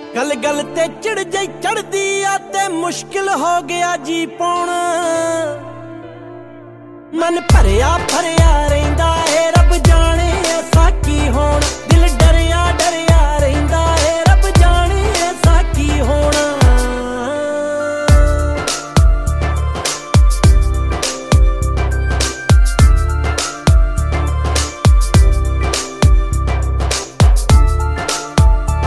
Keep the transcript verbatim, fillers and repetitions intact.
गल गल ते चिड़ जई चढ़दी आ ते मुश्किल हो गया जी पाउणा मन भरिया भरिया